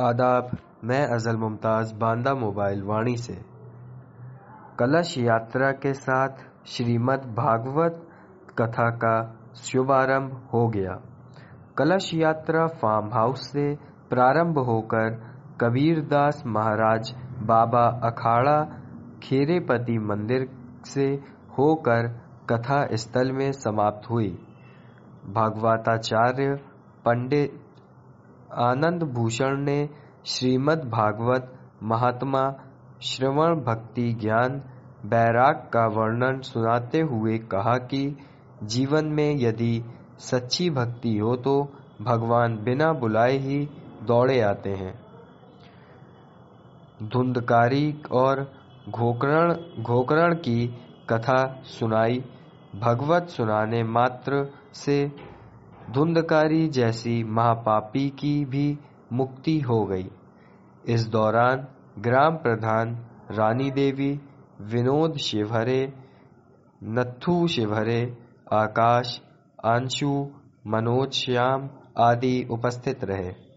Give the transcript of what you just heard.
आदाब। मैं अजल मुमताज़ बांदा मोबाइल वाणी से। कलश यात्रा के साथ श्रीमद् भागवत कथा का शुभारंभ हो गया। कलश यात्रा फार्म हाउस से प्रारंभ होकर कबीरदास महाराज बाबा अखाड़ा खेरेपति मंदिर से होकर कथा स्थल में समाप्त हुई। भागवताचार्य पंडित आनंद भूषण ने श्रीमद् भागवत महात्मा श्रवण भक्ति ज्ञान बैराग का वर्णन सुनाते हुए कहा कि जीवन में यदि सच्ची भक्ति हो तो भगवान बिना बुलाए ही दौड़े आते हैं। धुंधकारी और घोकरण की कथा सुनाई। भगवत सुनाने मात्र से धुंधकारी जैसी महापापी की भी मुक्ति हो गई। इस दौरान ग्राम प्रधान रानी देवी, विनोद शिवहरे, नत्थू शिवहरे, आकाश, अंशु, मनोज, श्याम आदि उपस्थित रहे।